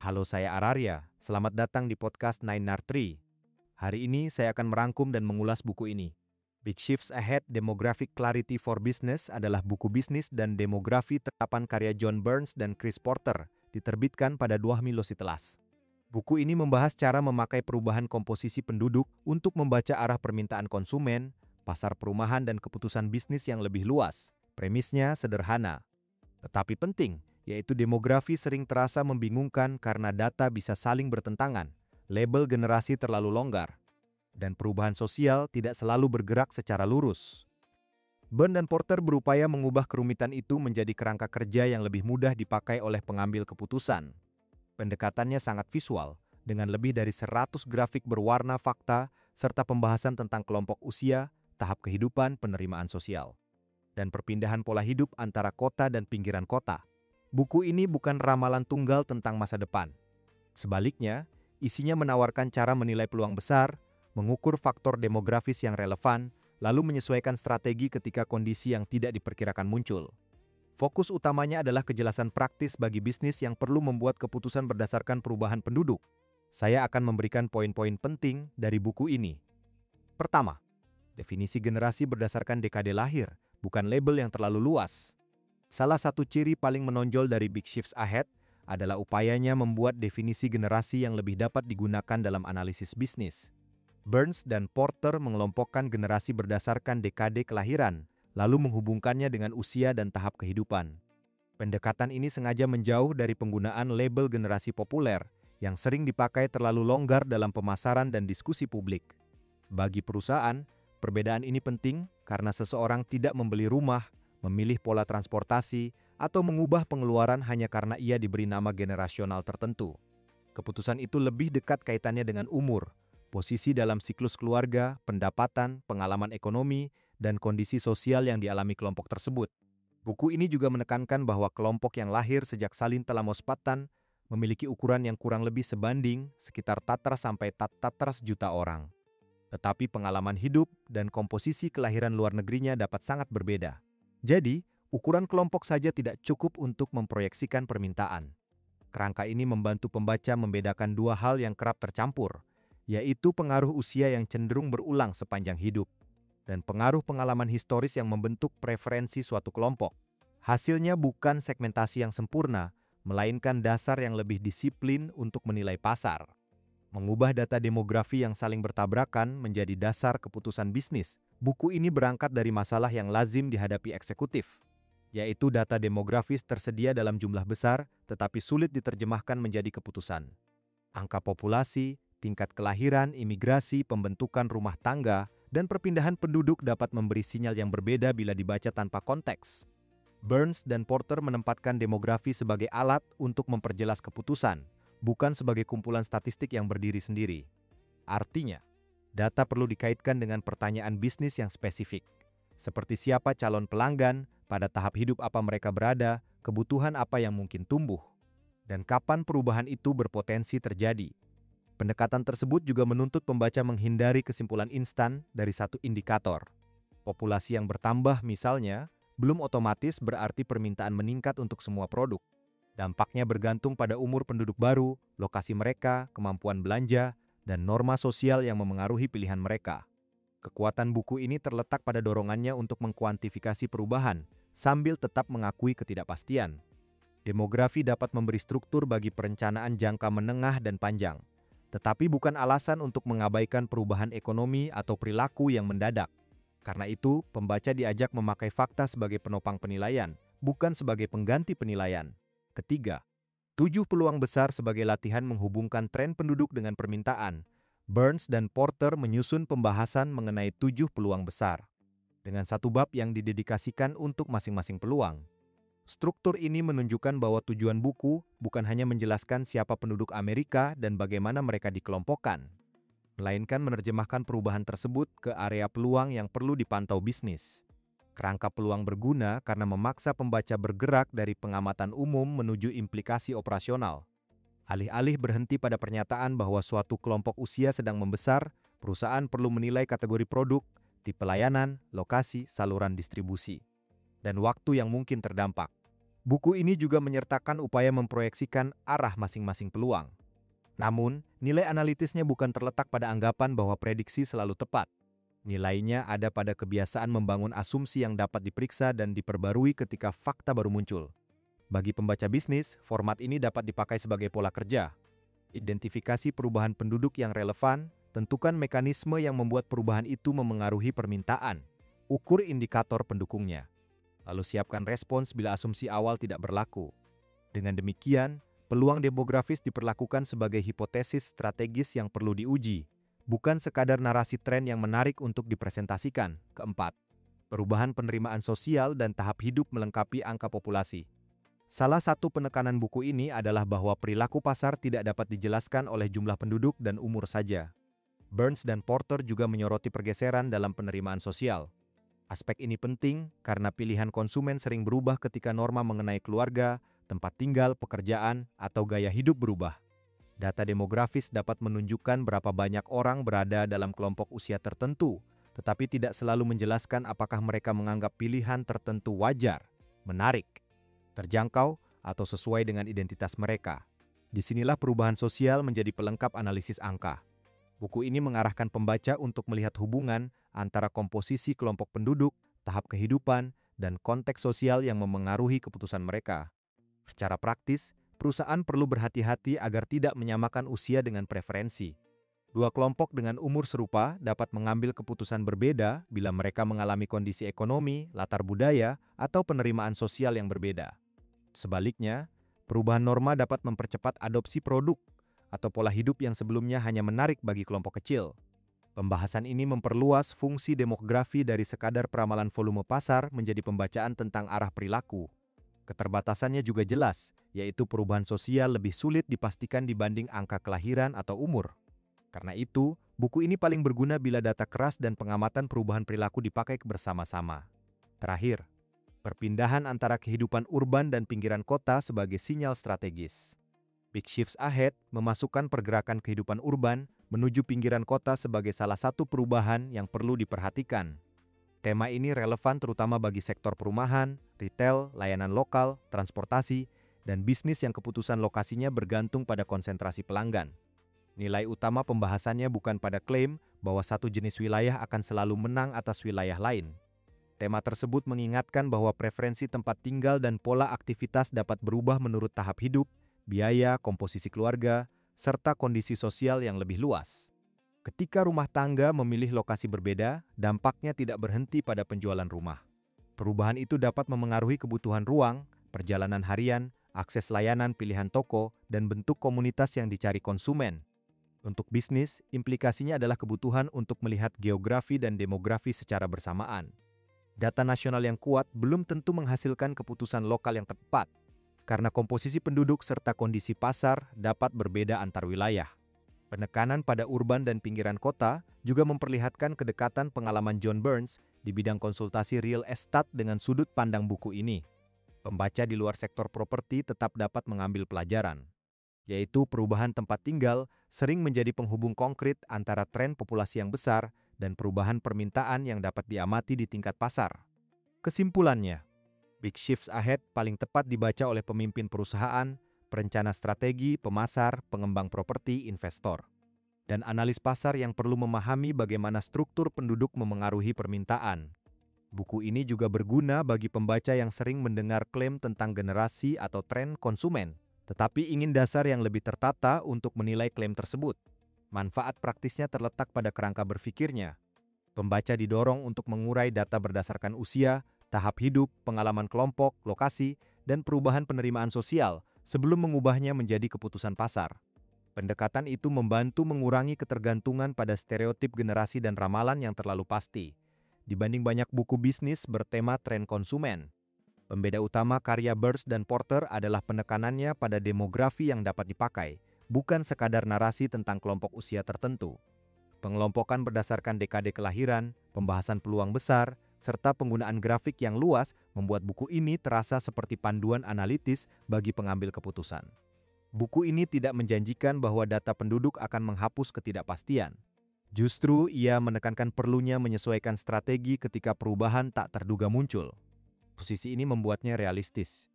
Halo, saya Araria. Selamat datang di podcast Nine Nar Tree. Hari ini saya akan merangkum dan mengulas buku ini. Big Shifts Ahead: Demographic Clarity for Business adalah buku bisnis dan demografi terapan karya John Burns dan Chris Porter, diterbitkan pada 2017. Buku ini membahas cara memakai perubahan komposisi penduduk untuk membaca arah permintaan konsumen, pasar perumahan, dan keputusan bisnis yang lebih luas. Premisnya sederhana, tetapi penting, yaitu demografi sering terasa membingungkan karena data bisa saling bertentangan, label generasi terlalu longgar, dan perubahan sosial tidak selalu bergerak secara lurus. Burns dan Porter berupaya mengubah kerumitan itu menjadi kerangka kerja yang lebih mudah dipakai oleh pengambil keputusan. Pendekatannya sangat visual, dengan lebih dari 100 grafik berwarna fakta, serta pembahasan tentang kelompok usia, tahap kehidupan, penerimaan sosial, dan perpindahan pola hidup antara kota dan pinggiran kota. Buku ini bukan ramalan tunggal tentang masa depan. Sebaliknya, isinya menawarkan cara menilai peluang besar, mengukur faktor demografis yang relevan, lalu menyesuaikan strategi ketika kondisi yang tidak diperkirakan muncul. Fokus utamanya adalah kejelasan praktis bagi bisnis yang perlu membuat keputusan berdasarkan perubahan penduduk. Saya akan memberikan poin-poin penting dari buku ini. Pertama, definisi generasi berdasarkan dekade lahir, bukan label yang terlalu luas. Salah satu ciri paling menonjol dari Big Shifts Ahead adalah upayanya membuat definisi generasi yang lebih dapat digunakan dalam analisis bisnis. Burns dan Porter mengelompokkan generasi berdasarkan dekade kelahiran, lalu menghubungkannya dengan usia dan tahap kehidupan. Pendekatan ini sengaja menjauh dari penggunaan label generasi populer yang sering dipakai terlalu longgar dalam pemasaran dan diskusi publik. Bagi perusahaan, perbedaan ini penting karena seseorang tidak membeli rumah, memilih pola transportasi, atau mengubah pengeluaran hanya karena ia diberi nama generasional tertentu. Keputusan itu lebih dekat kaitannya dengan umur, posisi dalam siklus keluarga, pendapatan, pengalaman ekonomi, dan kondisi sosial yang dialami kelompok tersebut. Buku ini juga menekankan bahwa kelompok yang lahir sejak Salin Talamospatan memiliki ukuran yang kurang lebih sebanding sekitar 400 sampai 400 juta orang. Tetapi pengalaman hidup dan komposisi kelahiran luar negerinya dapat sangat berbeda. Jadi, ukuran kelompok saja tidak cukup untuk memproyeksikan permintaan. Kerangka ini membantu pembaca membedakan dua hal yang kerap tercampur, yaitu pengaruh usia yang cenderung berulang sepanjang hidup, dan pengaruh pengalaman historis yang membentuk preferensi suatu kelompok. Hasilnya bukan segmentasi yang sempurna, melainkan dasar yang lebih disiplin untuk menilai pasar. Mengubah data demografi yang saling bertabrakan menjadi dasar keputusan bisnis. Buku ini berangkat dari masalah yang lazim dihadapi eksekutif, yaitu data demografis tersedia dalam jumlah besar tetapi sulit diterjemahkan menjadi keputusan. Angka populasi, tingkat kelahiran, imigrasi, pembentukan rumah tangga, dan perpindahan penduduk dapat memberi sinyal yang berbeda bila dibaca tanpa konteks. Burns dan Porter menempatkan demografi sebagai alat untuk memperjelas keputusan, bukan sebagai kumpulan statistik yang berdiri sendiri. Artinya, data perlu dikaitkan dengan pertanyaan bisnis yang spesifik, seperti siapa calon pelanggan, pada tahap hidup apa mereka berada, kebutuhan apa yang mungkin tumbuh, dan kapan perubahan itu berpotensi terjadi. Pendekatan tersebut juga menuntut pembaca menghindari kesimpulan instan dari satu indikator. Populasi yang bertambah misalnya, belum otomatis berarti permintaan meningkat untuk semua produk. Dampaknya bergantung pada umur penduduk baru, lokasi mereka, kemampuan belanja, dan norma sosial yang memengaruhi pilihan mereka. Kekuatan buku ini terletak pada dorongannya untuk mengkuantifikasi perubahan, sambil tetap mengakui ketidakpastian. Demografi dapat memberi struktur bagi perencanaan jangka menengah dan panjang, tetapi bukan alasan untuk mengabaikan perubahan ekonomi atau perilaku yang mendadak. Karena itu, pembaca diajak memakai fakta sebagai penopang penilaian, bukan sebagai pengganti penilaian. Ketiga, 7 peluang besar sebagai latihan menghubungkan tren penduduk dengan permintaan. Burns dan Porter menyusun pembahasan mengenai 7 peluang besar, dengan satu bab yang didedikasikan untuk masing-masing peluang. Struktur ini menunjukkan bahwa tujuan buku bukan hanya menjelaskan siapa penduduk Amerika dan bagaimana mereka dikelompokkan, melainkan menerjemahkan perubahan tersebut ke area peluang yang perlu dipantau bisnis. Kerangka peluang berguna karena memaksa pembaca bergerak dari pengamatan umum menuju implikasi operasional. Alih-alih berhenti pada pernyataan bahwa suatu kelompok usia sedang membesar, perusahaan perlu menilai kategori produk, tipe layanan, lokasi, saluran distribusi, dan waktu yang mungkin terdampak. Buku ini juga menyertakan upaya memproyeksikan arah masing-masing peluang. Namun, nilai analitisnya bukan terletak pada anggapan bahwa prediksi selalu tepat. Nilainya ada pada kebiasaan membangun asumsi yang dapat diperiksa dan diperbarui ketika fakta baru muncul. Bagi pembaca bisnis, format ini dapat dipakai sebagai pola kerja. Identifikasi perubahan penduduk yang relevan, tentukan mekanisme yang membuat perubahan itu memengaruhi permintaan, ukur indikator pendukungnya, lalu siapkan respons bila asumsi awal tidak berlaku. Dengan demikian, peluang demografis diperlakukan sebagai hipotesis strategis yang perlu diuji, bukan sekadar narasi tren yang menarik untuk dipresentasikan. Keempat, perubahan penerimaan sosial dan tahap hidup melengkapi angka populasi. Salah satu penekanan buku ini adalah bahwa perilaku pasar tidak dapat dijelaskan oleh jumlah penduduk dan umur saja. Burns dan Porter juga menyoroti pergeseran dalam penerimaan sosial. Aspek ini penting karena pilihan konsumen sering berubah ketika norma mengenai keluarga, tempat tinggal, pekerjaan, atau gaya hidup berubah. Data demografis dapat menunjukkan berapa banyak orang berada dalam kelompok usia tertentu, tetapi tidak selalu menjelaskan apakah mereka menganggap pilihan tertentu wajar, menarik, terjangkau, atau sesuai dengan identitas mereka. Disinilah perubahan sosial menjadi pelengkap analisis angka. Buku ini mengarahkan pembaca untuk melihat hubungan antara komposisi kelompok penduduk, tahap kehidupan, dan konteks sosial yang memengaruhi keputusan mereka. Secara praktis, perusahaan perlu berhati-hati agar tidak menyamakan usia dengan preferensi. Dua kelompok dengan umur serupa dapat mengambil keputusan berbeda bila mereka mengalami kondisi ekonomi, latar budaya, atau penerimaan sosial yang berbeda. Sebaliknya, perubahan norma dapat mempercepat adopsi produk atau pola hidup yang sebelumnya hanya menarik bagi kelompok kecil. Pembahasan ini memperluas fungsi demografi dari sekadar peramalan volume pasar menjadi pembacaan tentang arah perilaku. Keterbatasannya juga jelas, yaitu perubahan sosial lebih sulit dipastikan dibanding angka kelahiran atau umur. Karena itu, buku ini paling berguna bila data keras dan pengamatan perubahan perilaku dipakai bersama-sama. Terakhir, perpindahan antara kehidupan urban dan pinggiran kota sebagai sinyal strategis. Big Shifts Ahead memasukkan pergerakan kehidupan urban menuju pinggiran kota sebagai salah satu perubahan yang perlu diperhatikan. Tema ini relevan terutama bagi sektor perumahan, retail, layanan lokal, transportasi, dan bisnis yang keputusan lokasinya bergantung pada konsentrasi pelanggan. Nilai utama pembahasannya bukan pada klaim bahwa satu jenis wilayah akan selalu menang atas wilayah lain. Tema tersebut mengingatkan bahwa preferensi tempat tinggal dan pola aktivitas dapat berubah menurut tahap hidup, biaya, komposisi keluarga, serta kondisi sosial yang lebih luas. Ketika rumah tangga memilih lokasi berbeda, dampaknya tidak berhenti pada penjualan rumah. Perubahan itu dapat memengaruhi kebutuhan ruang, perjalanan harian, akses layanan pilihan toko, dan bentuk komunitas yang dicari konsumen. Untuk bisnis, implikasinya adalah kebutuhan untuk melihat geografi dan demografi secara bersamaan. Data nasional yang kuat belum tentu menghasilkan keputusan lokal yang tepat, karena komposisi penduduk serta kondisi pasar dapat berbeda antar wilayah. Penekanan pada urban dan pinggiran kota juga memperlihatkan kedekatan pengalaman John Burns di bidang konsultasi real estate dengan sudut pandang buku ini. Pembaca di luar sektor properti tetap dapat mengambil pelajaran, yaitu perubahan tempat tinggal sering menjadi penghubung konkret antara tren populasi yang besar dan perubahan permintaan yang dapat diamati di tingkat pasar. Kesimpulannya, Big Shifts Ahead paling tepat dibaca oleh pemimpin perusahaan, perencana strategi, pemasar, pengembang properti, investor, dan analis pasar yang perlu memahami bagaimana struktur penduduk memengaruhi permintaan. Buku ini juga berguna bagi pembaca yang sering mendengar klaim tentang generasi atau tren konsumen, tetapi ingin dasar yang lebih tertata untuk menilai klaim tersebut. Manfaat praktisnya terletak pada kerangka berpikirnya. Pembaca didorong untuk mengurai data berdasarkan usia, tahap hidup, pengalaman kelompok, lokasi, dan perubahan penerimaan sosial sebelum mengubahnya menjadi keputusan pasar. Pendekatan itu membantu mengurangi ketergantungan pada stereotip generasi dan ramalan yang terlalu pasti, dibanding banyak buku bisnis bertema tren konsumen. Pembeda utama karya Burns dan Porter adalah penekanannya pada demografi yang dapat dipakai, bukan sekadar narasi tentang kelompok usia tertentu. Pengelompokan berdasarkan dekade kelahiran, pembahasan peluang besar, serta penggunaan grafik yang luas membuat buku ini terasa seperti panduan analitis bagi pengambil keputusan. Buku ini tidak menjanjikan bahwa data penduduk akan menghapus ketidakpastian. Justru ia menekankan perlunya menyesuaikan strategi ketika perubahan tak terduga muncul. Posisi ini membuatnya realistis.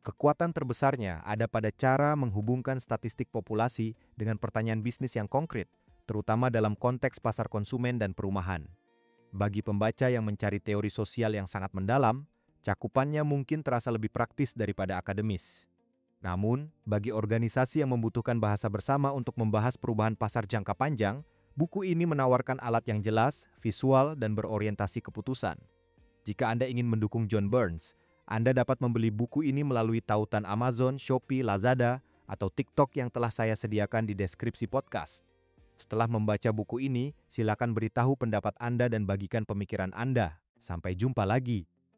Kekuatan terbesarnya ada pada cara menghubungkan statistik populasi dengan pertanyaan bisnis yang konkret, terutama dalam konteks pasar konsumen dan perumahan. Bagi pembaca yang mencari teori sosial yang sangat mendalam, cakupannya mungkin terasa lebih praktis daripada akademis. Namun, bagi organisasi yang membutuhkan bahasa bersama untuk membahas perubahan pasar jangka panjang, buku ini menawarkan alat yang jelas, visual, dan berorientasi keputusan. Jika Anda ingin mendukung John Burns, Anda dapat membeli buku ini melalui tautan Amazon, Shopee, Lazada, atau TikTok yang telah saya sediakan di deskripsi podcast. Setelah membaca buku ini, silakan beritahu pendapat Anda dan bagikan pemikiran Anda. Sampai jumpa lagi.